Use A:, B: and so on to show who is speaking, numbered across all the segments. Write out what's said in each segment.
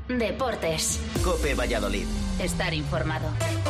A: Deportes.
B: COPE Valladolid.
A: Estar informado.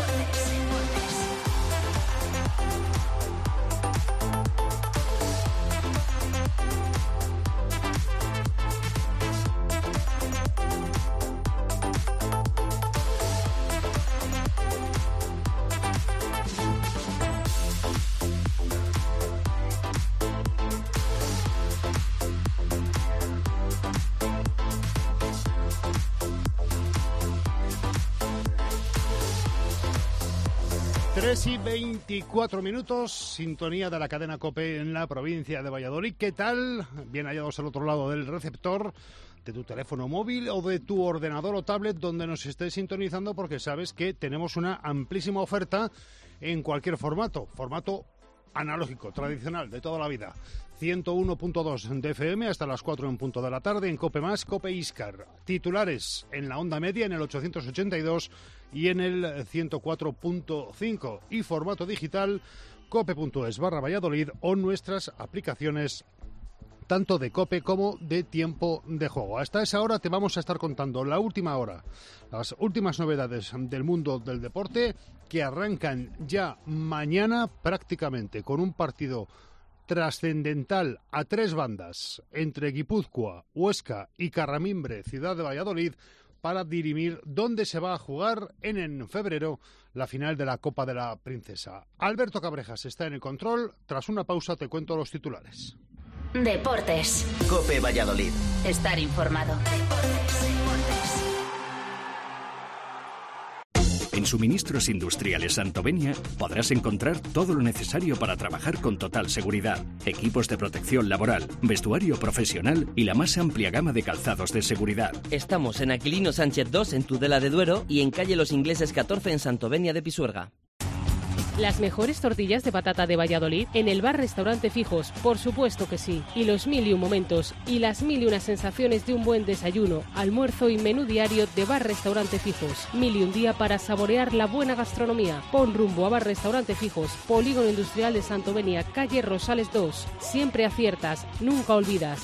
C: Y 24 minutos, sintonía de la cadena COPE en la provincia de Valladolid. ¿Qué tal? Bien hallados al otro lado del receptor de tu teléfono móvil o de tu ordenador o tablet donde nos estés sintonizando, porque sabes que tenemos una amplísima oferta en cualquier formato analógico, tradicional, de toda la vida. 101.2 de FM hasta las 4 en punto de la tarde en COPE+, COPE Iscar. Titulares en la onda media en el 882 y en el 104.5 y formato digital cope.es/Valladolid o nuestras aplicaciones tanto de COPE como de tiempo de juego. Hasta esa hora te vamos a estar contando la última hora, las últimas novedades del mundo del deporte que arrancan ya mañana prácticamente con un partido trascendental a tres bandas entre Guipúzcoa, Huesca y Carramimbre, ciudad de Valladolid, para dirimir dónde se va a jugar en febrero la final de la Copa de la Princesa. Alberto Cabrejas está en el control. Tras una pausa te cuento los titulares.
A: Deportes.
B: COPE Valladolid.
A: Estar informado.
D: En Suministros Industriales Santovenia podrás encontrar todo lo necesario para trabajar con total seguridad. Equipos de protección laboral, vestuario profesional y la más amplia gama de calzados de seguridad.
E: Estamos en Aquilino Sánchez 2 en Tudela de Duero y en calle Los Ingleses 14 en Santovenia de Pisuerga.
F: Las mejores tortillas de patata de Valladolid en el bar-restaurante Fijos, por supuesto que sí. Y los 1001 momentos y las 1001 sensaciones de un buen desayuno, almuerzo y menú diario de bar-restaurante Fijos. 1001 día para saborear la buena gastronomía. Pon rumbo a bar-restaurante Fijos, Polígono Industrial de Santovenia, calle Rosales 2. Siempre aciertas, nunca olvidas.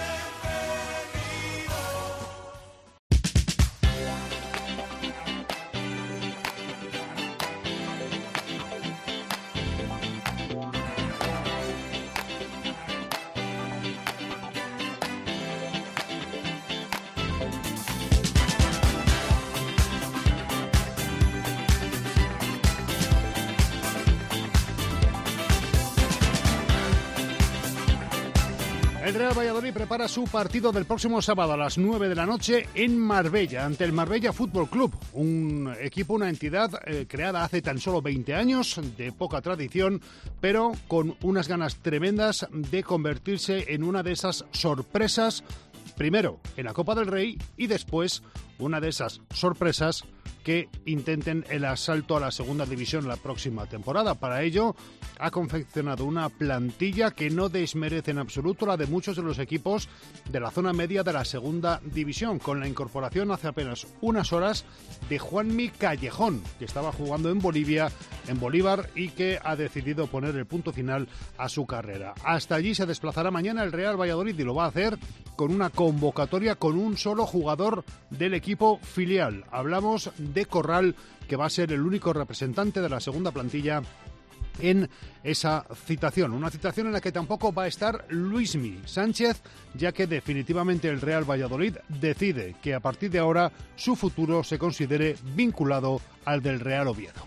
C: El Real Valladolid prepara su partido del próximo sábado a las 9 de la noche en Marbella, ante el Marbella Fútbol Club, un equipo, una entidad creada hace tan solo 20 años, de poca tradición, pero con unas ganas tremendas de convertirse en una de esas sorpresas, primero en la Copa del Rey y después una de esas sorpresas que intenten el asalto a la segunda división la próxima temporada. Para ello ha confeccionado una plantilla que no desmerece en absoluto la de muchos de los equipos de la zona media de la segunda división, con la incorporación hace apenas unas horas de Juanmi Callejón, que estaba jugando en Bolivia, en Bolívar, y que ha decidido poner el punto final a su carrera. Hasta allí se desplazará mañana el Real Valladolid y lo va a hacer con una convocatoria con un solo jugador del equipo filial. Hablamos de Corral, que va a ser el único representante de la segunda plantilla en esa citación. Una citación en la que tampoco va a estar Luismi Sánchez, ya que definitivamente el Real Valladolid decide que a partir de ahora su futuro se considere vinculado al del Real Oviedo.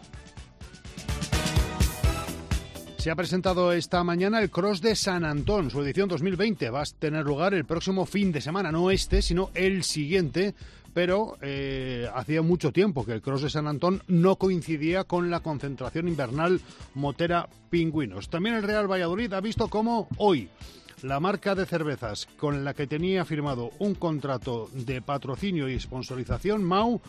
C: Se ha presentado esta mañana el Cross de San Antón, su edición 2020. Va a tener lugar el próximo fin de semana, no este, sino el siguiente, pero hacía mucho tiempo que el Cross de San Antón no coincidía con la concentración invernal Motera Pingüinos. También el Real Valladolid ha visto cómo hoy la marca de cervezas con la que tenía firmado un contrato de patrocinio y sponsorización, Mau,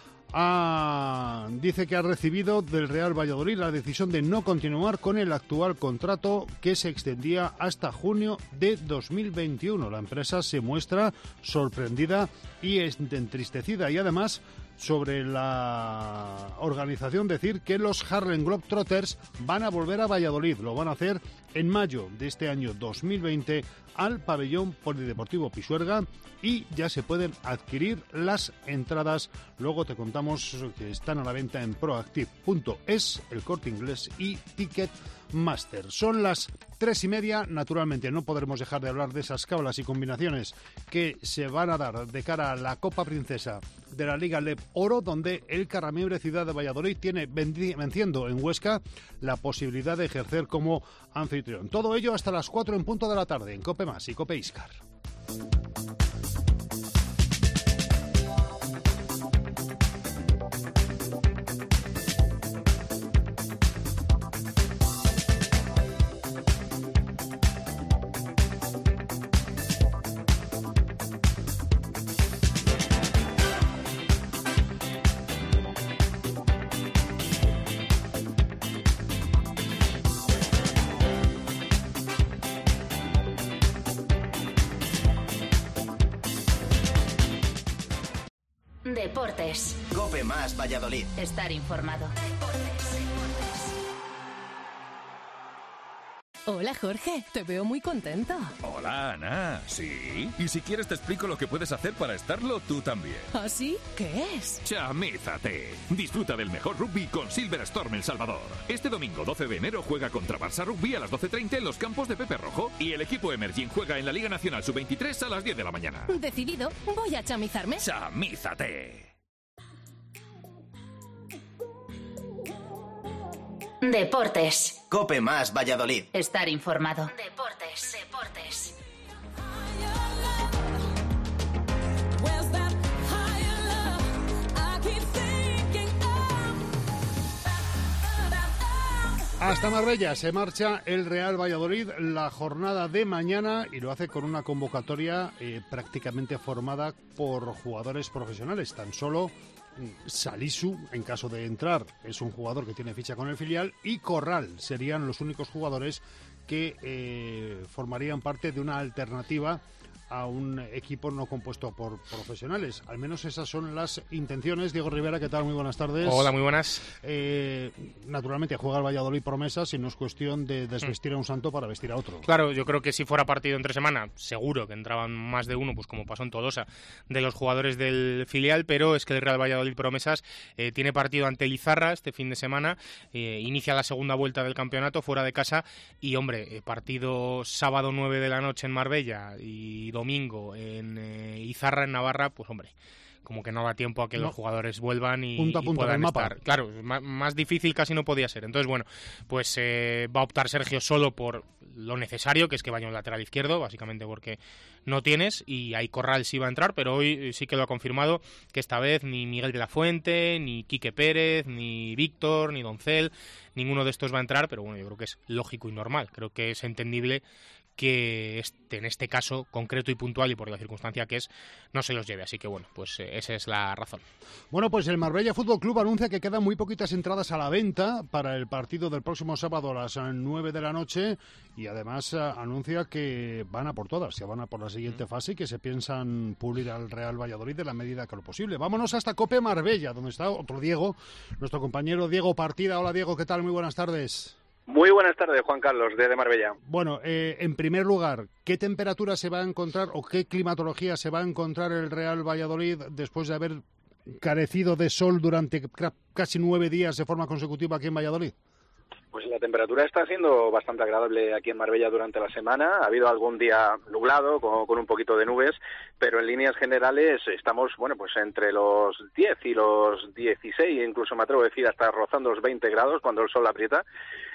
C: dice que ha recibido del Real Valladolid la decisión de no continuar con el actual contrato, que se extendía hasta junio de 2021. La empresa se muestra sorprendida y entristecida, y además sobre la organización decir que los Harlem Globetrotters van a volver a Valladolid. Lo van a hacer en mayo de este año 2020 al pabellón polideportivo Pisuerga y ya se pueden adquirir las entradas. Luego te contamos que están a la venta en proactive.es, El Corte Inglés y Ticketmaster. Son las 3:30. Naturalmente no podremos dejar de hablar de esas cábalas y combinaciones que se van a dar de cara a la Copa Princesa de la Liga LEP Oro, donde el Carramiebre Ciudad de Valladolid tiene venciendo en Huesca la posibilidad de ejercer como anfitrión. Todo ello hasta las 4 en punto de la tarde en COPE Más y COPE Iscar.
A: Deportes.
B: COPE Más Valladolid.
A: Estar informado.
G: Hola Jorge, te veo muy contento.
H: Hola Ana, ¿sí? Y si quieres te explico lo que puedes hacer para estarlo tú también.
G: ¿Ah, sí? ¿Qué es?
H: Chamízate. Disfruta del mejor rugby con Silver Storm El Salvador. Este domingo 12 de enero juega contra Barça Rugby a las 12:30 en los campos de Pepe Rojo y el equipo Emerging juega en la Liga Nacional Sub-23 a las 10 de la mañana.
G: Decidido, voy a chamizarme.
H: ¡Chamízate!
A: Deportes.
B: COPE Más Valladolid.
A: Estar informado. Deportes.
C: Hasta Marbella se marcha el Real Valladolid la jornada de mañana y lo hace con una convocatoria prácticamente formada por jugadores profesionales. Tan solo Salisu, en caso de entrar, es un jugador que tiene ficha con el filial, y Corral serían los únicos jugadores que formarían parte de una alternativa a un equipo no compuesto por profesionales. Al menos esas son las intenciones. Diego Rivera, ¿qué tal? Muy buenas tardes.
I: Hola, muy buenas.
C: Naturalmente juega el Valladolid promesas y no es cuestión de desvestir a un santo para vestir a otro.
I: Claro, yo creo que si fuera partido entre semana, seguro que entraban más de uno, pues como pasó en Tolosa, de los jugadores del filial, pero es que el Real Valladolid promesas tiene partido ante el Izarra este fin de semana, inicia la segunda vuelta del campeonato fuera de casa y, hombre, partido sábado 9 de la noche en Marbella y domingo en Izarra, en Navarra, pues hombre, como que no da tiempo a que los jugadores vuelvan y puedan estar. Claro, más difícil casi no podía ser. Entonces, bueno, pues va a optar Sergio solo por lo necesario, que es que vaya un lateral izquierdo, básicamente porque no tienes, y ahí Corral sí va a entrar, pero hoy sí que lo ha confirmado, que esta vez ni Miguel de la Fuente, ni Quique Pérez, ni Víctor, ni Doncel, ninguno de estos va a entrar, pero bueno, yo creo que es lógico y normal, creo que es entendible que en este caso concreto y puntual y por la circunstancia que es, no se los lleve. Así que bueno, pues esa es la razón.
C: Bueno, pues el Marbella Fútbol Club anuncia que quedan muy poquitas entradas a la venta para el partido del próximo sábado a las 9 de la noche y además anuncia que van a por todas, que van a por la siguiente fase y que se piensan pulir al Real Valladolid de la medida que lo posible. Vámonos hasta Cope Marbella, donde está otro Diego, nuestro compañero Diego Partida. Hola Diego, ¿qué tal? Muy buenas tardes.
J: Muy buenas tardes, Juan Carlos, desde Marbella.
C: Bueno, en primer lugar, ¿qué temperatura se va a encontrar o qué climatología se va a encontrar el Real Valladolid después de haber carecido de sol durante casi 9 días de forma consecutiva aquí en Valladolid?
J: Pues la temperatura está siendo bastante agradable aquí en Marbella durante la semana. Ha habido algún día nublado, con un poquito de nubes, pero en líneas generales estamos, bueno, pues entre los 10 y los 16, incluso me atrevo a decir hasta rozando los 20 grados cuando el sol aprieta.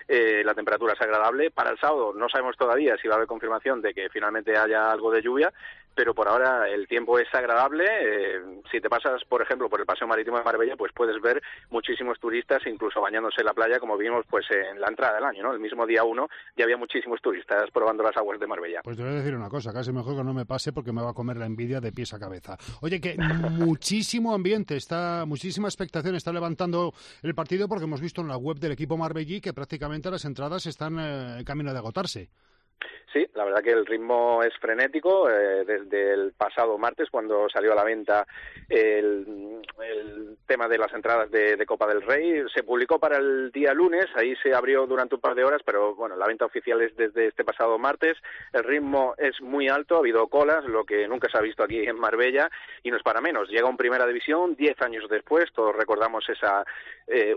J: La temperatura es agradable. Para el sábado no sabemos todavía si va a haber confirmación de que finalmente haya algo de lluvia, pero por ahora el tiempo es agradable. Si te pasas, por ejemplo, por el Paseo Marítimo de Marbella, pues puedes ver muchísimos turistas, incluso bañándose en la playa, como vimos pues en la entrada del año, ¿no? El mismo día 1 ya había muchísimos turistas probando las aguas de Marbella.
C: Pues te voy a decir una cosa, casi mejor que no me pase porque me va a comer la envidia de pies a cabeza. Oye, que muchísimo ambiente, muchísima expectación está levantando el partido, porque hemos visto en la web del equipo marbellí que prácticamente las entradas están en camino de agotarse.
J: Sí, la verdad que el ritmo es frenético. Desde el pasado martes, cuando salió a la venta el tema de las entradas de Copa del Rey, se publicó para el día lunes, ahí se abrió durante un par de horas, pero bueno, la venta oficial es desde este pasado martes. El ritmo es muy alto, ha habido colas, lo que nunca se ha visto aquí en Marbella, y no es para menos. Llega un Primera División 10 años después, todos recordamos esa ese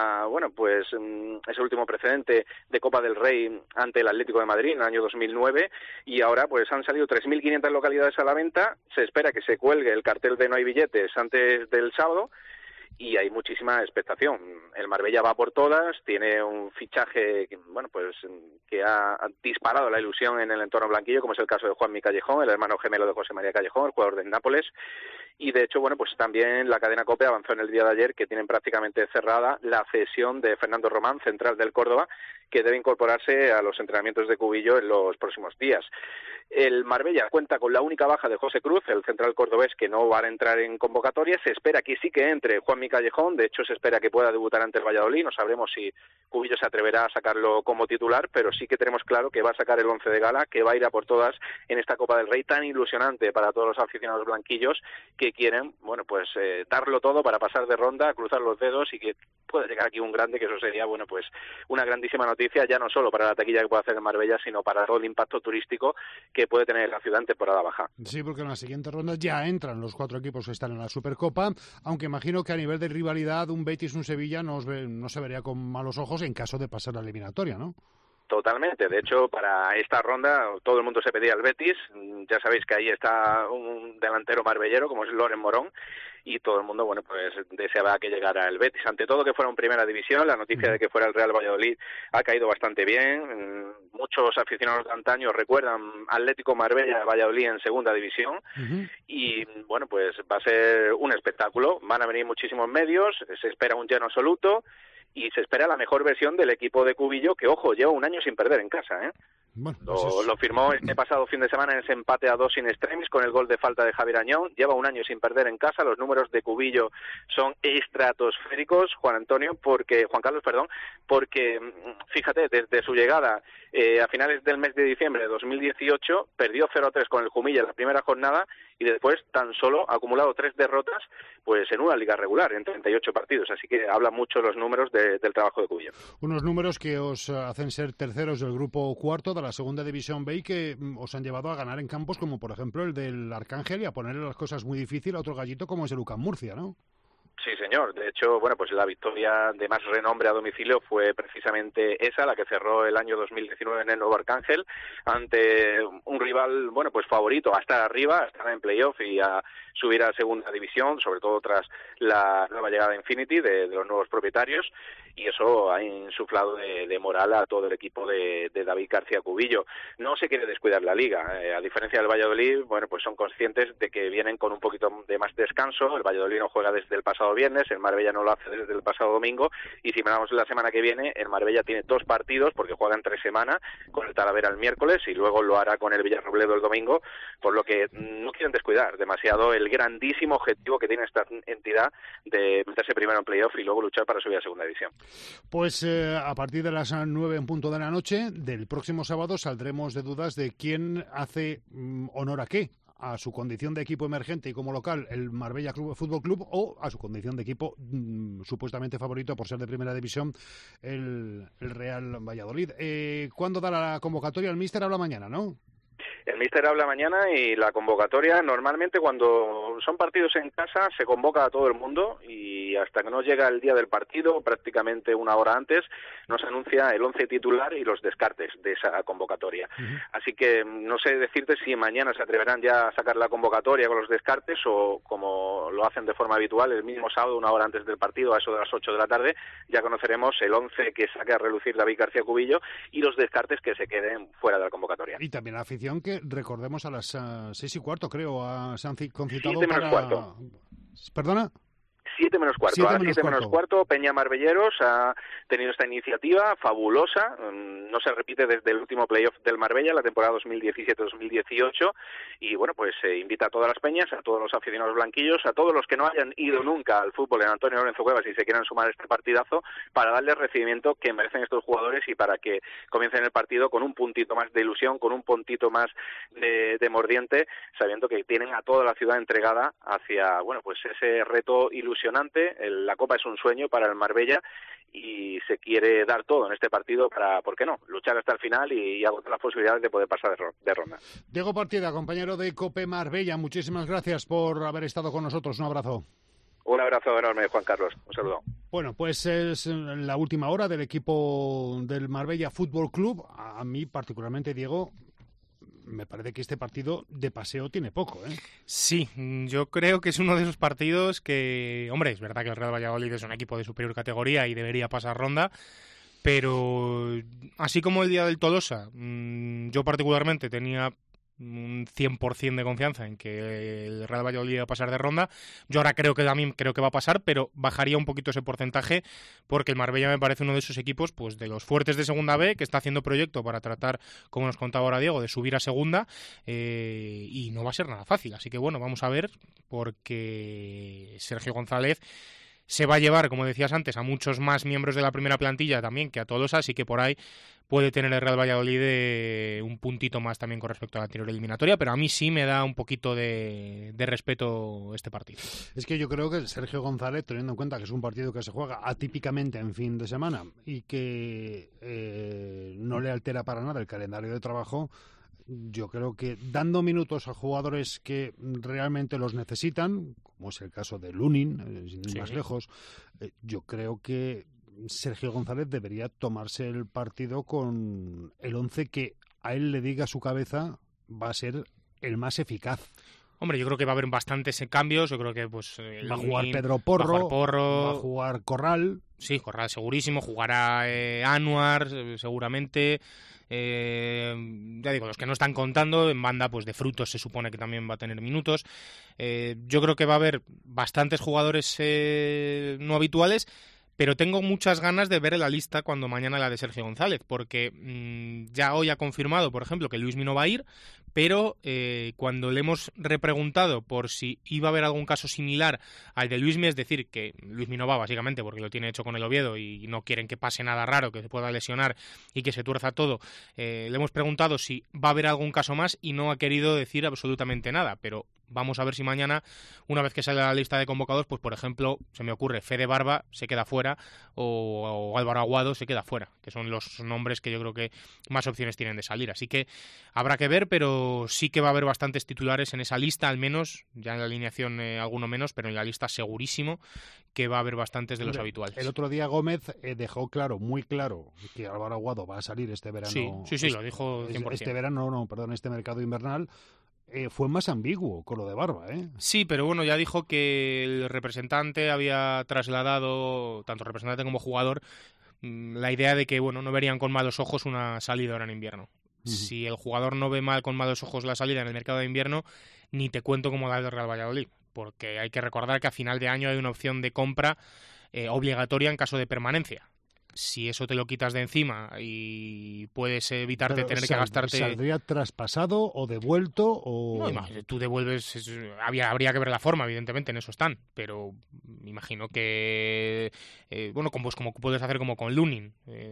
J: último precedente de Copa del Rey ante el Atlético de Madrid en el año 2009, y ahora pues han salido 3.500 localidades a la venta. Se espera que se cuelgue el cartel de no hay billetes antes del sábado y hay muchísima expectación. El Marbella va por todas, tiene un fichaje que ha disparado la ilusión en el entorno blanquillo, como es el caso de Juanmi Callejón, el hermano gemelo de José María Callejón, el jugador del Nápoles. Y de hecho, también la cadena COPE avanzó en el día de ayer que tienen prácticamente cerrada la cesión de Fernando Román, central del Córdoba, que debe incorporarse a los entrenamientos de Cubillo en los próximos días. El Marbella cuenta con la única baja de José Cruz, el central cordobés, que no va a entrar en convocatoria. Se espera que sí que entre Juanmi Callejón, de hecho se espera que pueda debutar ante el Valladolid. No sabremos si Cubillo se atreverá a sacarlo como titular, pero sí que tenemos claro que va a sacar el 11 de gala, que va a ir a por todas en esta Copa del Rey tan ilusionante para todos los aficionados blanquillos que quieren, darlo todo para pasar de ronda, cruzar los dedos y que pueda llegar aquí un grande, que eso sería, una grandísima noticia, ya no solo para la taquilla que puede hacer en Marbella, sino para todo el impacto turístico que puede tener la ciudad en temporada baja.
C: Sí, porque en la siguiente ronda ya entran los 4 equipos que están en la Supercopa, aunque imagino que a nivel de rivalidad un Betis, un Sevilla no se vería con malos ojos en caso de pasar la eliminatoria, ¿no?
J: Totalmente. De hecho, para esta ronda todo el mundo se pedía al Betis. Ya sabéis que ahí está un delantero marbellero como es Loren Morón, y todo el mundo deseaba que llegara el Betis. Ante todo que fuera en Primera División, la noticia de que fuera el Real Valladolid ha caído bastante bien. Muchos aficionados de antaño recuerdan Atlético Marbella Valladolid en Segunda División, y va a ser un espectáculo. Van a venir muchísimos medios, se espera un lleno absoluto y se espera la mejor versión del equipo de Cubillo, que, ojo, lleva un año sin perder en casa, ¿eh? Lo firmó este pasado fin de semana en ese empate a 2 in extremis con el gol de falta de Javier Añón. Lleva un año sin perder en casa. Los números de Cubillo son estratosféricos, Juan Carlos, porque fíjate, desde su llegada a finales del mes de diciembre de 2018 perdió 0-3 con el Jumilla en la primera jornada y después tan solo ha acumulado 3 derrotas en una liga regular en 38 partidos, así que habla mucho los números del trabajo de Cubillo.
C: Unos números que os hacen ser terceros del grupo cuarto de la Segunda División B y que os han llevado a ganar en campos como por ejemplo el del Arcángel y a ponerle las cosas muy difíciles a otro gallito como es el UCAM Murcia, ¿no?
J: Sí, señor. De hecho, la victoria de más renombre a domicilio fue precisamente esa, la que cerró el año 2019 en el Nuevo Arcángel, ante un rival, favorito a estar arriba, a estar en playoff y a subir a Segunda División, sobre todo tras la nueva llegada de Infinity, de los nuevos propietarios, y eso ha insuflado de moral a todo el equipo de David García Cubillo. No se quiere descuidar la liga, a diferencia del Valladolid, son conscientes de que vienen con un poquito de más descanso. El Valladolid no juega desde el pasado viernes, el Marbella no lo hace desde el pasado domingo, y si miramos la semana que viene, el Marbella tiene 2 partidos, porque juega entre semana, con el Talavera el miércoles, y luego lo hará con el Villarrobledo el domingo, por lo que no quieren descuidar demasiado el grandísimo objetivo que tiene esta entidad de meterse primero en playoff y luego luchar para subir a Segunda División.
C: Pues a partir de las 9 en punto de la noche del próximo sábado saldremos de dudas de quién hace honor a qué, a su condición de equipo emergente y como local el Marbella Fútbol Club, o a su condición de equipo supuestamente favorito por ser de Primera División, el Real Valladolid. ¿Cuándo da la convocatoria? El míster habla mañana, ¿no?
J: El míster habla mañana y la convocatoria, normalmente cuando son partidos en casa se convoca a todo el mundo y hasta que no llega el día del partido, prácticamente una hora antes, nos anuncia el 11 titular y los descartes de esa convocatoria. Así que no sé decirte si mañana se atreverán ya a sacar la convocatoria con los descartes o, como lo hacen de forma habitual, el mismo sábado, una hora antes del partido, a eso de las 8 de la tarde, ya conoceremos el 11 que saque a relucir David García Cubillo y los descartes que se queden fuera de la convocatoria.
C: Y también la afición que recordemos a las 6:15, creo, se han concitado
J: 7 menos cuarto.
C: ¿Perdona?
J: 7 menos cuarto. A las 7 menos cuarto, Peña Marbelleros ha tenido esta iniciativa fabulosa. No se repite desde el último playoff del Marbella, la temporada 2017-2018. Y bueno, pues invita a todas las peñas, a todos los aficionados blanquillos, a todos los que no hayan ido nunca al fútbol en Antonio Lorenzo Cuevas y se quieran sumar a este partidazo, para darles el recibimiento que merecen estos jugadores y para que comiencen el partido con un puntito más de ilusión, con un puntito más de mordiente, sabiendo que tienen a toda la ciudad entregada hacia, bueno, pues ese reto ilusionante. La Copa es un sueño para el Marbella y se quiere dar todo en este partido para, ¿por qué no?, luchar hasta el final y agotar las posibilidades de poder pasar de ronda.
C: Diego Partida, compañero de COPE Marbella, muchísimas gracias por haber estado con nosotros. Un abrazo.
J: Un abrazo enorme, Juan Carlos. Un saludo.
C: Bueno, pues es la última hora del equipo del Marbella Fútbol Club. A mí particularmente, Diego, me parece que este partido de paseo tiene poco, ¿eh?
I: Sí, yo creo que es uno de esos partidos que, hombre, es verdad que el Real Valladolid es un equipo de superior categoría y debería pasar ronda, pero así como el día del Tolosa, yo particularmente tenía un 100% de confianza en que el Real Valladolid iba a pasar de ronda. Yo ahora creo que va a pasar, pero bajaría un poquito ese porcentaje porque el Marbella me parece uno de esos equipos, pues de los fuertes de Segunda B, que está haciendo proyecto para tratar, como nos contaba ahora Diego, de subir a Segunda, y no va a ser nada fácil. Así que bueno, vamos a ver, porque Sergio González se va a llevar, como decías antes, a muchos más miembros de la primera plantilla también que a todos, así que por ahí puede tener el Real Valladolid un puntito más también con respecto a la anterior eliminatoria, pero a mí sí me da un poquito de respeto este partido.
C: Es que yo creo que Sergio González, teniendo en cuenta que es un partido que se juega atípicamente en fin de semana y que no le altera para nada el calendario de trabajo, yo creo que dando minutos a jugadores que realmente los necesitan, como es el caso de Lunin, sin ir más lejos, yo creo que Sergio González debería tomarse el partido con el 11 que a él le diga su cabeza va a ser el más eficaz.
I: Hombre, yo creo que va a haber bastantes cambios. Yo creo que pues
C: va a jugar Pedro Porro, va a jugar Corral.
I: Sí, Corral segurísimo, jugará Anuar seguramente. Ya digo, los que no están contando, en banda pues de Frutos se supone que también va a tener minutos. Yo creo que va a haber bastantes jugadores no habituales, pero tengo muchas ganas de ver la lista cuando mañana la de Sergio González, porque ya hoy ha confirmado, por ejemplo, que Luismi no va a ir, pero cuando le hemos repreguntado por si iba a haber algún caso similar al de Luismi, es decir, que Luismi no va básicamente porque lo tiene hecho con el Oviedo y no quieren que pase nada raro, que se pueda lesionar y que se tuerza todo, le hemos preguntado si va a haber algún caso más y no ha querido decir absolutamente nada, pero vamos a ver si mañana, una vez que sale la lista de convocados, pues por ejemplo, se me ocurre, Fede Barba se queda fuera o Álvaro Aguado se queda fuera, que son los nombres que yo creo que más opciones tienen de salir. Así que habrá que ver, pero sí que va a haber bastantes titulares en esa lista, al menos, ya en la alineación alguno menos, pero en la lista segurísimo que va a haber bastantes de los habituales.
C: El otro día Gómez dejó claro, muy claro, que Álvaro Aguado va a salir este verano.
I: Sí, lo dijo 100%.
C: Este mercado invernal. Fue más ambiguo con lo de Barba, ¿eh?
I: Sí, pero bueno, ya dijo que el representante había trasladado, tanto representante como jugador, la idea de que bueno, no verían con malos ojos una salida ahora en invierno. Si el jugador no ve mal con malos ojos la salida en el mercado de invierno, ni te cuento cómo da el Real Valladolid, porque hay que recordar que a final de año hay una opción de compra obligatoria en caso de permanencia. Si eso te lo quitas de encima y puedes evitarte tener que gastarte...
C: ¿Saldría traspasado o devuelto? O...
I: No, tú devuelves... Habría que ver la forma, evidentemente, en eso están. Pero imagino que... como puedes hacer como con Lunin.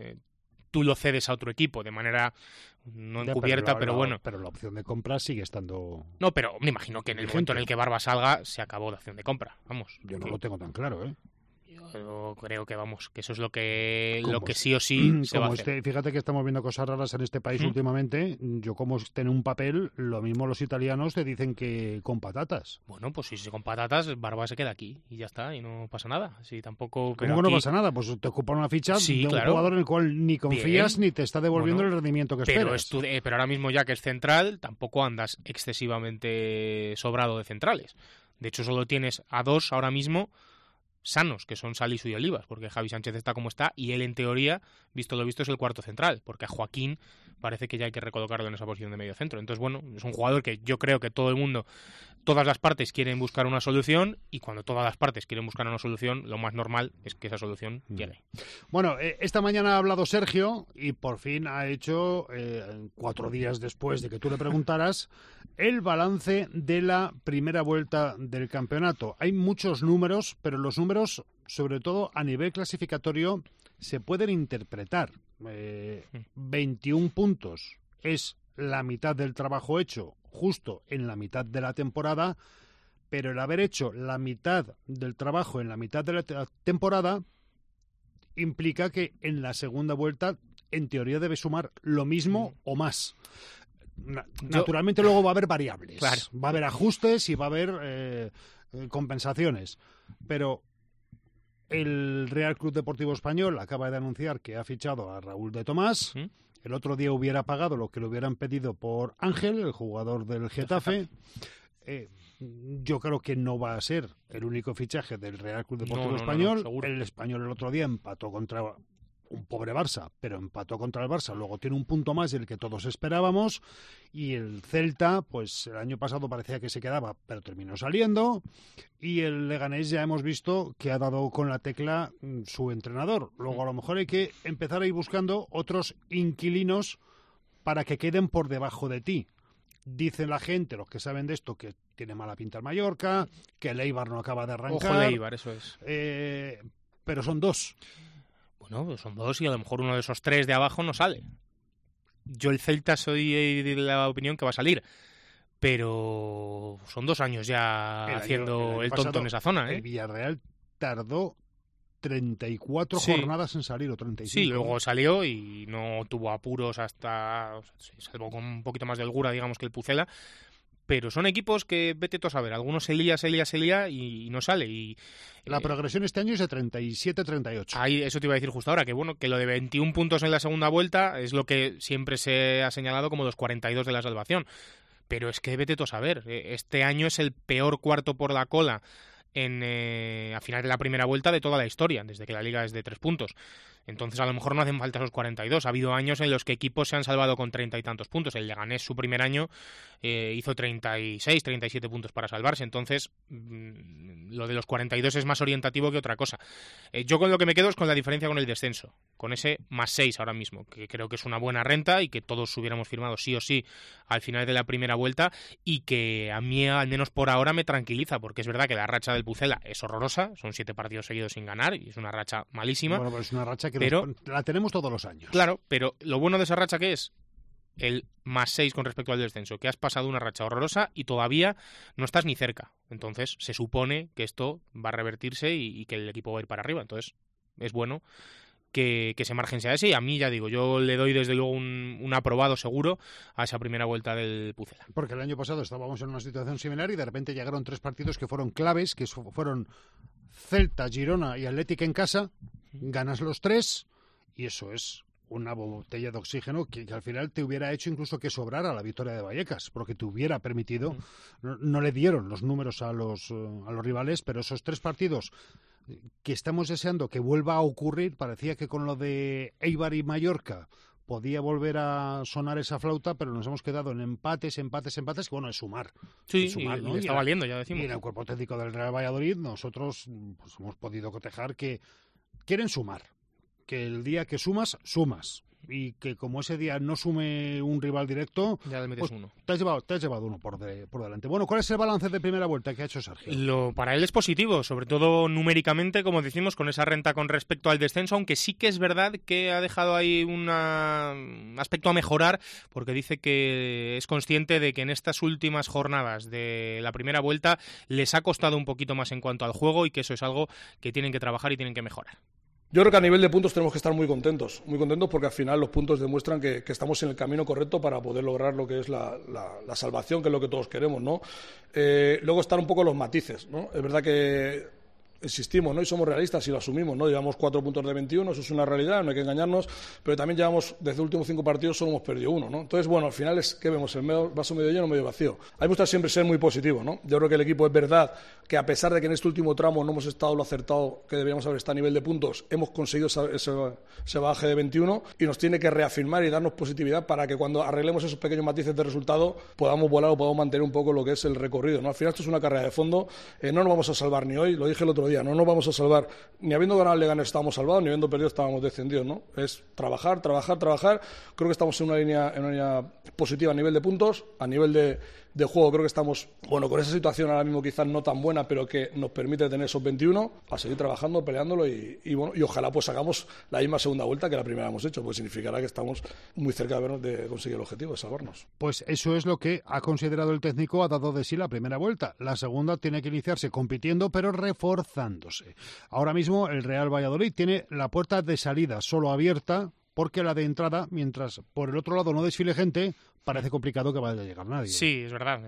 I: Tú lo cedes a otro equipo de manera no encubierta, pero bueno.
C: Pero la opción de compra sigue estando...
I: No, pero me imagino que en el momento en el que Barba salga, se acabó la opción de compra. Vamos.
C: Yo no lo tengo tan claro, ¿eh?
I: Yo creo que que eso es lo que sí o sí se va a hacer.
C: Fíjate que estamos viendo cosas raras en este país últimamente. Yo como tengo un papel, lo mismo los italianos te dicen que con patatas.
I: Bueno, pues si con patatas, Barba se queda aquí y ya está, y no pasa nada. Si tampoco.
C: ¿Cómo que no pasa nada? Pues te ocupan una ficha de un jugador en el cual ni confías ni te está devolviendo el rendimiento que esperas.
I: Pero ahora mismo ya que es central, tampoco andas excesivamente sobrado de centrales. De hecho, solo tienes a dos ahora mismo. sanos, que son Salisu y Olivas, porque Javi Sánchez está como está y él, en teoría, visto lo visto, es el cuarto central, porque a Joaquín parece que ya hay que recolocarlo en esa posición de medio centro. Entonces, bueno, es un jugador que yo creo que todo el mundo, todas las partes quieren buscar una solución, y cuando todas las partes quieren buscar una solución, lo más normal es que esa solución llegue.
C: Bueno, esta mañana ha hablado Sergio y por fin ha hecho, 4 días después de que tú le preguntaras, el balance de la primera vuelta del campeonato. Hay muchos números, pero los números, sobre todo a nivel clasificatorio, se pueden interpretar. 21 puntos es la mitad del trabajo hecho justo en la mitad de la temporada, pero el haber hecho la mitad del trabajo en la mitad de la temporada implica que en la segunda vuelta, en teoría, debe sumar lo mismo o más. Naturalmente luego va a haber variables,
I: claro,
C: va a haber ajustes y va a haber compensaciones, pero el Real Club Deportivo Español acaba de anunciar que ha fichado a Raúl de Tomás. El otro día hubiera pagado lo que le hubieran pedido por Ángel, el jugador del Getafe. Yo creo que no va a ser el único fichaje del Real Club Deportivo Español. El Español el otro día empató contra un pobre Barça, pero empató contra el Barça, luego tiene un punto más del que todos esperábamos, y el Celta, pues el año pasado parecía que se quedaba, pero terminó saliendo, y el Leganés ya hemos visto que ha dado con la tecla su entrenador. Luego a lo mejor hay que empezar a ir buscando otros inquilinos para que queden por debajo de ti. Dice la gente, los que saben de esto, que tiene mala pinta el Mallorca, que el Eibar no acaba de arrancar.
I: Ojo el Eibar, eso es.
C: Pero son 2.
I: Bueno, pues son 2 y a lo mejor uno de esos 3 de abajo no sale. Yo el Celta soy de la opinión que va a salir, pero son 2 años ya haciendo el tonto en esa zona.
C: El Villarreal tardó 34 jornadas en salir, o 35.
I: Sí, luego salió y no tuvo apuros hasta, salvo con un poquito más de holgura, digamos, que el Pucela. Pero son equipos que, vete tú a saber, algunos se lía y no sale. Y
C: la progresión este año es de 37-38.
I: Ahí, eso te iba a decir justo ahora, que bueno, que lo de 21 puntos en la segunda vuelta es lo que siempre se ha señalado como los 42 de la salvación. Pero es que vete tú a saber, este año es el peor cuarto por la cola a final de la primera vuelta de toda la historia, desde que la liga es de 3 puntos. Entonces a lo mejor no hacen falta esos 42. Ha habido años en los que equipos se han salvado con 30 y tantos puntos. El Leganés, su primer año, hizo 36, 37 puntos para salvarse. Entonces lo de los 42 es más orientativo que otra cosa. Yo con lo que me quedo es con la diferencia con el descenso, con ese +6 ahora mismo, que creo que es una buena renta y que todos hubiéramos firmado sí o sí al final de la primera vuelta, y que a mí, al menos por ahora, me tranquiliza, porque es verdad que la racha del Pucela es horrorosa, son 7 partidos seguidos sin ganar y es una racha malísima.
C: Bueno, pues es una racha que
I: pero
C: la tenemos todos los años.
I: Claro, pero lo bueno de esa racha, ¿qué es? El +6 con respecto al descenso, que has pasado una racha horrorosa y todavía no estás ni cerca. Entonces se supone que esto va a revertirse y que el equipo va a ir para arriba. Entonces es bueno que ese margen sea ese, y a mí, ya digo, yo le doy desde luego un aprobado seguro a esa primera vuelta del Pucela.
C: Porque el año pasado estábamos en una situación similar y de repente llegaron 3 partidos que fueron claves, que fueron Celta, Girona y Atlético en casa. Ganas los 3 y eso es una botella de oxígeno que al final te hubiera hecho incluso que sobrara la victoria de Vallecas, porque te hubiera permitido. No le dieron los números a los rivales, pero esos 3 partidos que estamos deseando que vuelva a ocurrir, parecía que con lo de Eibar y Mallorca podía volver a sonar esa flauta, pero nos hemos quedado en empates, que bueno, es sumar.
I: Sí,
C: es sumar, ¿no?
I: y está valiendo, ya decimos.
C: Y en el cuerpo técnico del Real Valladolid nosotros pues hemos podido cotejar que quieren sumar, que el día que sumas, y que como ese día no sume un rival directo,
I: ya le metes uno.
C: Te has llevado uno por delante. Bueno, ¿cuál es el balance de primera vuelta que ha hecho Sergio?
I: Para él es positivo, sobre todo numéricamente, como decimos, con esa renta con respecto al descenso, aunque sí que es verdad que ha dejado ahí un aspecto a mejorar, porque dice que es consciente de que en estas últimas jornadas de la primera vuelta les ha costado un poquito más en cuanto al juego, y que eso es algo que tienen que trabajar y tienen que mejorar.
K: Yo creo que a nivel de puntos tenemos que estar muy contentos porque al final los puntos demuestran que estamos en el camino correcto para poder lograr lo que es la salvación, que es lo que todos queremos, ¿no? Luego están un poco los matices, ¿no? Es verdad que insistimos, ¿no? Y somos realistas y lo asumimos, ¿no? Llevamos 4 puntos de 21, eso es una realidad, no hay que engañarnos, pero también llevamos, desde los últimos 5 partidos solo hemos perdido 1, ¿no? Entonces, bueno, al final es que vemos el vaso medio lleno o medio vacío. Hay que buscar siempre ser muy positivo, ¿no? Yo creo que el equipo es verdad que a pesar de que en este último tramo no hemos estado lo acertado que deberíamos haber estado a nivel de puntos, hemos conseguido ese baje de 21 y nos tiene que reafirmar y darnos positividad para que cuando arreglemos esos pequeños matices de resultado podamos volar o podamos mantener un poco lo que es el recorrido, ¿no? Al final esto es una carrera de fondo, no nos vamos a salvar ni hoy, lo dije el otro día, no nos vamos a salvar, ni habiendo ganado el Leganés estábamos salvados, ni habiendo perdido estábamos descendidos, ¿no? Es trabajar, creo que estamos en una línea positiva a nivel de puntos, a nivel de juego creo que estamos, bueno, con esa situación ahora mismo quizás no tan buena, pero que nos permite tener esos 21, a seguir trabajando, peleándolo y ojalá pues hagamos la misma segunda vuelta que la primera hemos hecho, pues significará que estamos muy cerca de conseguir el objetivo, de salvarnos.
C: Pues eso es lo que ha considerado el técnico, ha dado de sí la primera vuelta. La segunda tiene que iniciarse compitiendo, pero reforzándose. Ahora mismo el Real Valladolid tiene la puerta de salida solo abierta, porque la de entrada, mientras por el otro lado no desfile gente, parece complicado que vaya a llegar nadie.
I: Sí, es verdad.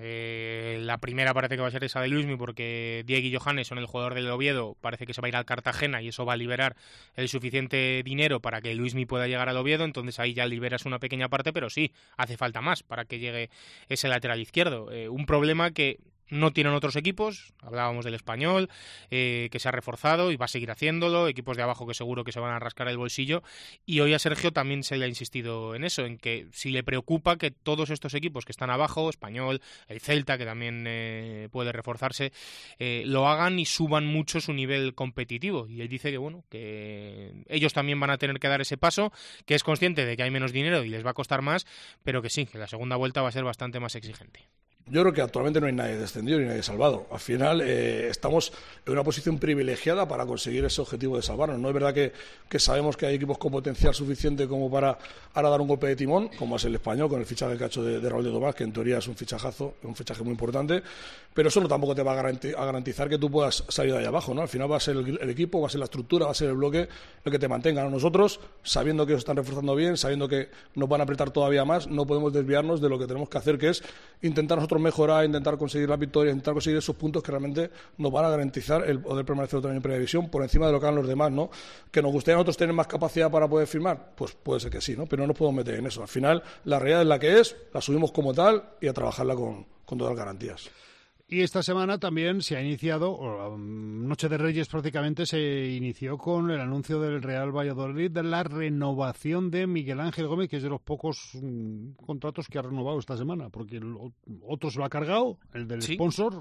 I: La primera parece que va a ser esa de Luismi, porque Diego y Johannes son el jugador del Oviedo, parece que se va a ir al Cartagena y eso va a liberar el suficiente dinero para que Luismi pueda llegar al Oviedo, entonces ahí ya liberas una pequeña parte, pero sí, hace falta más para que llegue ese lateral izquierdo. Un problema que no tienen otros equipos, hablábamos del Español, que se ha reforzado y va a seguir haciéndolo, equipos de abajo que seguro que se van a rascar el bolsillo, y hoy a Sergio también se le ha insistido en eso, en que si le preocupa que todos estos equipos que están abajo, Español, el Celta, que también puede reforzarse, lo hagan y suban mucho su nivel competitivo, y él dice que bueno, que ellos también van a tener que dar ese paso, que es consciente de que hay menos dinero y les va a costar más, pero que sí, que la segunda vuelta va a ser bastante más exigente.
K: Yo creo que actualmente no hay nadie descendido ni nadie salvado. Al final estamos en una posición privilegiada para conseguir ese objetivo de salvarnos. No es verdad que sabemos que hay equipos con potencial suficiente como para ahora dar un golpe de timón, como es el Español, con el fichaje del cacho de Raúl de Tomás, que en teoría es un fichajazo, un fichaje muy importante, pero eso no tampoco te va a garantizar que tú puedas salir de ahí abajo, ¿no? Al final va a ser el equipo, va a ser la estructura, va a ser el bloque el que te mantenga. ¿No? Nosotros, sabiendo que ellos están reforzando bien, sabiendo que nos van a apretar todavía más, no podemos desviarnos de lo que tenemos que hacer, que es intentar nosotros mejorar, intentar conseguir la victoria, intentar conseguir esos puntos que realmente nos van a garantizar el poder permanecer otro año en Primera División por encima de lo que hagan los demás, ¿no? Que nos gustaría a nosotros tener más capacidad para poder firmar, pues puede ser que sí, ¿no? Pero no nos podemos meter en eso. Al final, la realidad es la que es, la subimos como tal y a trabajarla con todas las garantías.
C: Y esta semana también se ha iniciado, Noche de Reyes prácticamente se inició con el anuncio del Real Valladolid de la renovación de Miguel Ángel Gómez, que es de los pocos contratos que ha renovado esta semana, porque el otro se lo ha cargado, el del sponsor,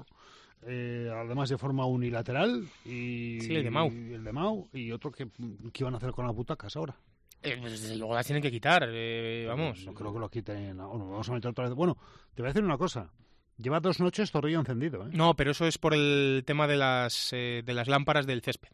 C: además de forma unilateral, y
I: sí, el de Mau,
C: y otro que iban a hacer con las butacas ahora.
I: Pues desde luego las tienen que quitar, vamos.
C: No creo que lo quiten, vamos a meter otra vez. Bueno, te voy a decir una cosa. Lleva 2 noches Zorrilla encendido, ¿eh?
I: No, pero eso es por el tema de las lámparas del césped.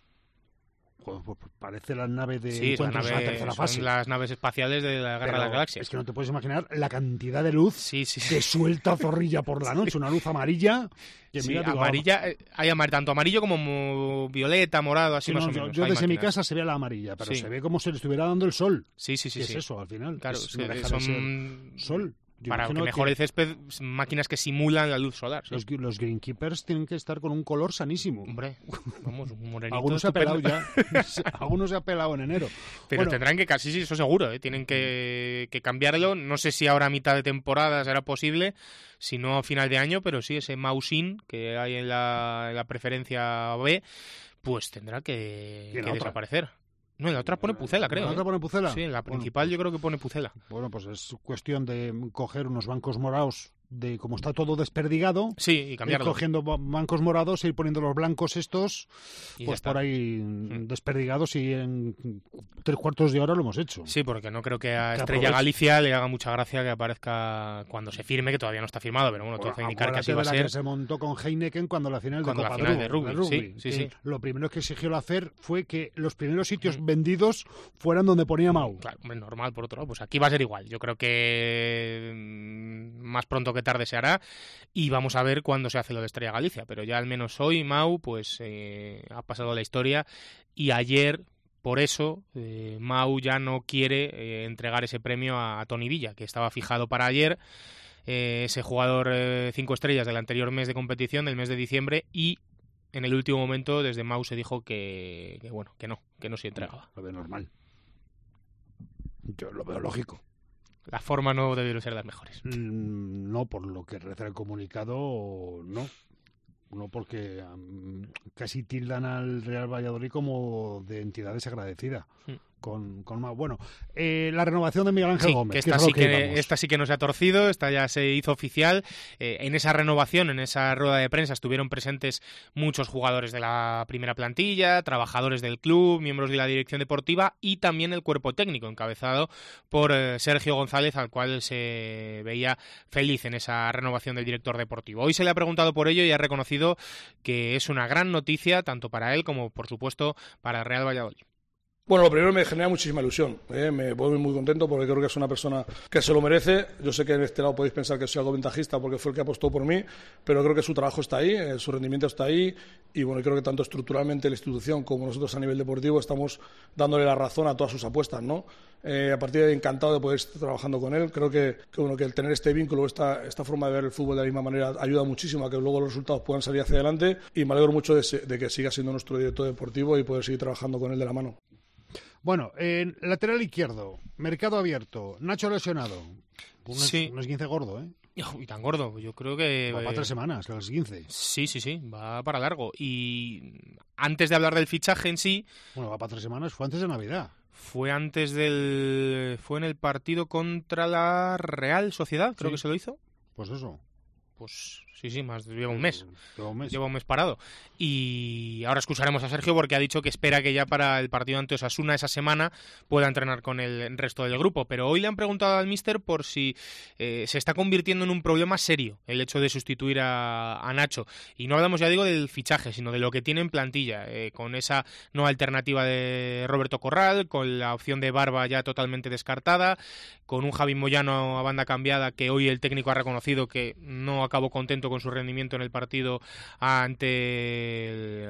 C: Joder, pues parece la nave de
I: encuentros en la tercera fase. Son las naves espaciales de la Guerra de las Galaxias.
C: Es que no te puedes imaginar la cantidad de luz que suelta Zorrilla por la noche. Una luz amarilla. Que
I: sí, mira, amarilla, hay tanto amarillo como violeta, morado, así más o menos.
C: Yo desde mi casa se ve la amarilla, pero se ve como si le estuviera dando el sol.
I: Sí.
C: ¿Qué es eso al final?
I: Claro,
C: no deja de ser sol.
I: Para que mejore el césped, máquinas que simulan la luz solar. ¿Sí?
C: Los greenkeepers tienen que estar con un color sanísimo.
I: Hombre, vamos, un morenito.
C: Algunos se ha pelado ya. Algunos se ha pelado en enero.
I: Pero tendrán que, sí, eso seguro, tienen que cambiarlo. No sé si ahora a mitad de temporada será posible, si no a final de año, pero sí, ese Mausin que hay en la preferencia B, pues tendrá que desaparecer. No, en la otra pone Pucela, creo.
C: ¿En la otra pone Pucela?
I: Sí, en la principal yo creo que pone Pucela.
C: Bueno, pues es cuestión de coger unos bancos morados, de como está todo desperdigado,
I: y cambiarlo.
C: Ir cogiendo bancos morados e ir poniendo los blancos estos, pues por ahí desperdigados, y en 3/4 de hora lo hemos hecho.
I: Sí, porque no creo que a Estrella Galicia le haga mucha gracia que aparezca cuando se firme, que todavía no está firmado, pero bueno, todo hace indicar que así va a ser.
C: Que se montó con Heineken cuando la final
I: de rugby. Sí.
C: Lo primero que exigió la FER fue que los primeros sitios vendidos fueran donde ponía Mau.
I: Claro, normal, por otro lado. Pues aquí va a ser igual. Yo creo que más pronto que tarde se hará, y vamos a ver cuándo se hace lo de Estrella Galicia, pero ya al menos hoy Mau pues ha pasado la historia, y ayer por eso Mau ya no quiere entregar ese premio a Toni Villa, que estaba fijado para ayer, ese jugador 5 estrellas del anterior mes de competición, del mes de diciembre, y en el último momento desde Mau se dijo que no se entregaba.
C: Lo veo normal. Yo lo veo lógico.
I: La forma no debe ser las mejores.
C: No, por lo que reza el comunicado, no. No, porque casi tildan al Real Valladolid como de entidad desagradecida. Bueno, la renovación de Miguel Ángel Gómez.
I: Esta sí que no se ha torcido, esta ya se hizo oficial. En esa renovación, en esa rueda de prensa, estuvieron presentes muchos jugadores de la primera plantilla, trabajadores del club, miembros de la dirección deportiva y también el cuerpo técnico, encabezado por Sergio González, al cual se veía feliz en esa renovación del director deportivo. Hoy se le ha preguntado por ello y ha reconocido que es una gran noticia, tanto para él como, por supuesto, para el Real Valladolid.
K: Bueno, lo primero me genera muchísima ilusión, me voy muy contento porque creo que es una persona que se lo merece. Yo sé que en este lado podéis pensar que soy algo ventajista porque fue el que apostó por mí, pero creo que su trabajo está ahí, su rendimiento está ahí y bueno, creo que tanto estructuralmente la institución como nosotros a nivel deportivo estamos dándole la razón a todas sus apuestas, ¿no? A partir de ahí, encantado de poder estar trabajando con él. Creo que el tener este vínculo, esta forma de ver el fútbol de la misma manera ayuda muchísimo a que luego los resultados puedan salir hacia adelante y me alegro mucho de que siga siendo nuestro director deportivo y poder seguir trabajando con él de la mano.
C: Bueno, en lateral izquierdo, mercado abierto, Nacho lesionado. Un esguince gordo, ¿eh?
I: Y tan gordo, yo creo que...
C: Va para 3 semanas, el esguince.
I: Sí, va para largo. Y antes de hablar del fichaje en sí...
C: Bueno, va para 3 semanas, fue antes de Navidad.
I: Fue en el partido contra la Real Sociedad, creo que se lo hizo.
C: Pues eso.
I: Pues sí, lleva un mes. Lleva un mes parado. Y ahora excusaremos a Sergio porque ha dicho que espera que ya para el partido ante Osasuna esa semana pueda entrenar con el resto del grupo. Pero hoy le han preguntado al míster por si se está convirtiendo en un problema serio el hecho de sustituir a Nacho. Y no hablamos, ya digo, del fichaje, sino de lo que tiene en plantilla, con esa nueva alternativa de Roberto Corral, con la opción de Barba ya totalmente descartada, con un Javi Moyano a banda cambiada que hoy el técnico ha reconocido que no acabó contento con su rendimiento en el partido ante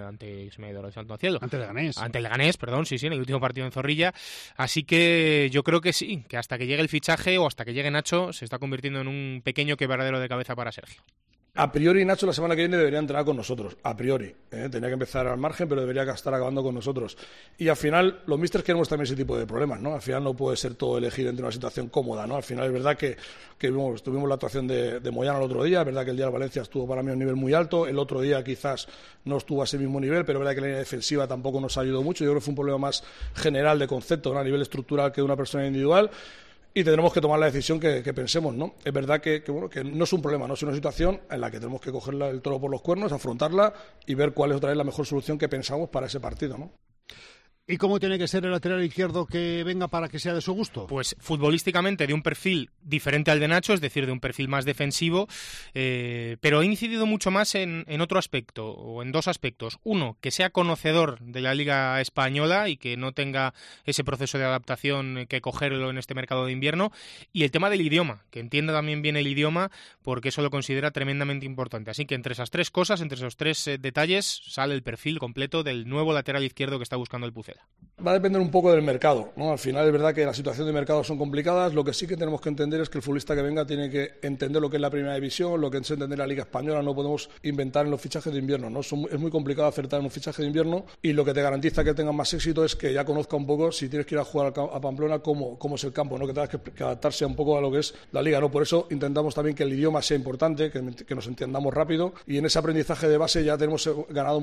I: el Leganés, perdón, en el último partido en Zorrilla. Así que yo creo que sí, que hasta que llegue el fichaje o hasta que llegue Nacho se está convirtiendo en un pequeño quebradero de cabeza para Sergio.
K: A priori Nacho la semana que viene debería entrenar con nosotros, a priori. Tenía que empezar al margen, pero debería estar acabando con nosotros. Y al final, los místers queremos también ese tipo de problemas, ¿no? Al final no puede ser todo elegir entre una situación cómoda, ¿no? Al final es verdad que tuvimos la actuación de Moyano el otro día, es verdad que el día de Valencia estuvo para mí a un nivel muy alto, el otro día quizás no estuvo a ese mismo nivel, pero es verdad que la línea defensiva tampoco nos ayudó mucho. Yo creo que fue un problema más general de concepto, ¿no? A nivel estructural que de una persona individual. Y tendremos que tomar la decisión que pensemos, ¿no? Es verdad que no es un problema, no es una situación en la que tenemos que coger el toro por los cuernos, afrontarla y ver cuál es otra vez la mejor solución que pensamos para ese partido, ¿no?
C: ¿Y cómo tiene que ser el lateral izquierdo que venga para que sea de su gusto?
I: Pues futbolísticamente de un perfil diferente al de Nacho, es decir, de un perfil más defensivo, pero he incidido mucho más en otro aspecto, o en 2 aspectos. Uno, que sea conocedor de la Liga Española y que no tenga ese proceso de adaptación que cogerlo en este mercado de invierno. Y el tema del idioma, que entienda también bien el idioma, porque eso lo considera tremendamente importante. Así que entre esas 3 cosas, entre esos 3 detalles, sale el perfil completo del nuevo lateral izquierdo que está buscando el Pucela.
K: Va a depender un poco del mercado, ¿no? Al final es verdad que las situaciones de mercado son complicadas. Lo que sí que tenemos que entender es que el futbolista que venga tiene que entender lo que es la primera división, lo que es entender la Liga Española. No podemos inventar en los fichajes de invierno, ¿no? Es muy complicado acertar en un fichaje de invierno y lo que te garantiza que tengas más éxito es que ya conozca un poco, si tienes que ir a jugar a Pamplona, cómo es el campo, ¿no? Que tengas que adaptarse un poco a lo que es la Liga, ¿no? Por eso intentamos también que el idioma sea importante, que nos entendamos rápido y en ese aprendizaje de base ya tenemos ganado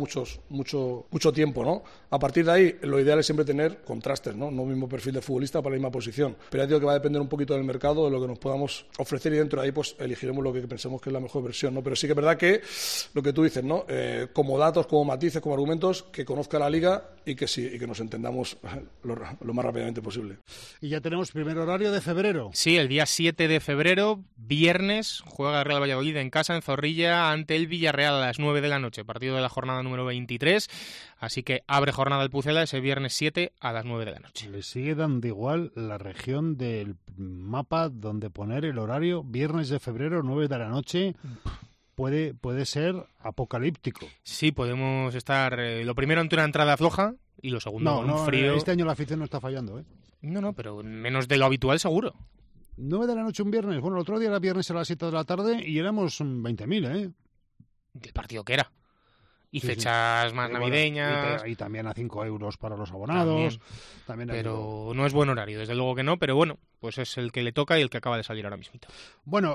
K: mucho tiempo, ¿no? A partir de ahí, lo ideal es siempre tener contrastes, ¿no? No mismo perfil de futbolista para la misma posición. Pero ya digo que va a depender un poquito del mercado, de lo que nos podamos ofrecer y dentro de ahí pues elegiremos lo que pensemos que es la mejor versión, ¿no? Pero sí que es verdad que lo que tú dices, ¿no? Como datos, como matices, como argumentos, que conozca la Liga y que nos entendamos lo más rápidamente posible.
C: Y ya tenemos primer horario de febrero.
I: Sí, el día 7 de febrero, viernes, juega Real Valladolid en casa, en Zorrilla, ante el Villarreal a las 9 de la noche, partido de la jornada número 23. Así que abre jornada el Pucela ese viernes 7 a las 9 de la noche.
C: Le sigue dando igual la región del mapa donde poner el horario, viernes de febrero, 9 de la noche. Puede ser apocalíptico.
I: Sí, podemos estar lo primero ante una entrada floja y lo segundo con un frío.
C: Este año la afición no está fallando, ¿eh?
I: No, pero menos de lo habitual seguro.
C: 9 de la noche un viernes. Bueno, el otro día era viernes a las 7 de la tarde y éramos 20.000, ¿eh?
I: ¿El partido qué era? Y fechas más navideñas.
C: Y también a 5 euros para los abonados. También
I: pero no es buen horario, desde luego que no, pero bueno, pues es el que le toca y el que acaba de salir ahora mismo.
C: Bueno,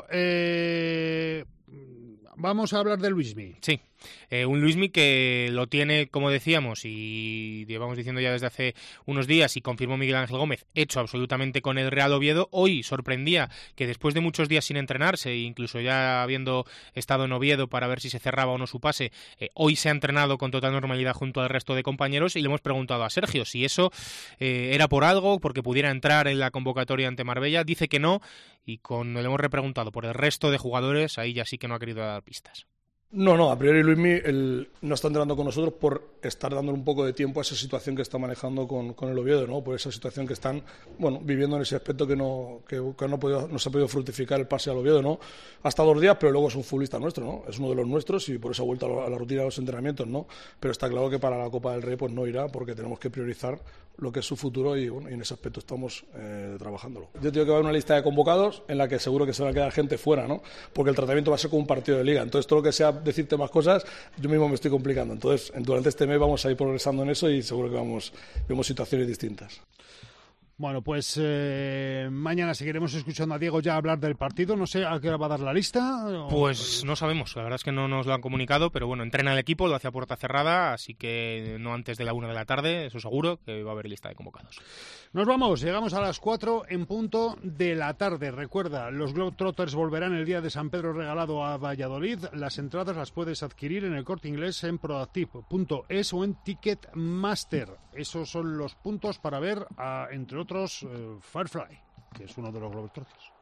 C: vamos a hablar de Luismi.
I: Sí, un Luismi que lo tiene, como decíamos, y llevamos diciendo ya desde hace unos días, y confirmó Miguel Ángel Gómez, hecho absolutamente con el Real Oviedo. Hoy sorprendía que después de muchos días sin entrenarse, incluso ya habiendo estado en Oviedo para ver si se cerraba o no su pase, hoy se ha entrenado con total normalidad junto al resto de compañeros, y le hemos preguntado a Sergio si eso era por algo, porque pudiera entrar en la convocatoria ante Marbella. Dice que no, y cuando le hemos repreguntado por el resto de jugadores, ahí ya sí que no ha querido dar pistas.
K: No, a priori Luismi no está entrenando con nosotros por estar dando un poco de tiempo a esa situación que está manejando con el Oviedo, ¿no? Por esa situación que están viviendo en ese aspecto que no se ha podido fructificar el pase al Oviedo, ¿no? Ha estado 2 días, pero luego es un futbolista nuestro, ¿no? Es uno de los nuestros y por eso ha vuelto a la rutina de los entrenamientos, ¿no? Pero está claro que para la Copa del Rey pues no irá, porque tenemos que priorizar lo que es su futuro y en ese aspecto estamos trabajándolo. Yo tengo que ver una lista de convocados en la que seguro que se va a quedar gente fuera, ¿no? Porque el tratamiento va a ser como un partido de liga. Entonces todo lo que sea decirte más cosas, yo mismo me estoy complicando. Entonces durante este mes vamos a ir progresando en eso y seguro que vemos situaciones distintas.
C: Bueno, pues mañana seguiremos escuchando a Diego ya hablar del partido. No sé a qué hora va a dar la lista.
I: Pues no sabemos, la verdad es que no nos lo han comunicado, pero bueno, entrena el equipo, lo hace a puerta cerrada, así que no antes de la 1 de la tarde, eso seguro, que va a haber lista de convocados.
C: Nos vamos, llegamos a las 4 en punto de la tarde. Recuerda, los Globetrotters volverán el día de San Pedro Regalado a Valladolid. Las entradas las puedes adquirir en el Corte Inglés, en proactive.es o en Ticketmaster. Esos son los puntos para ver, entre otros, Firefly, que es uno de los Globetrotters.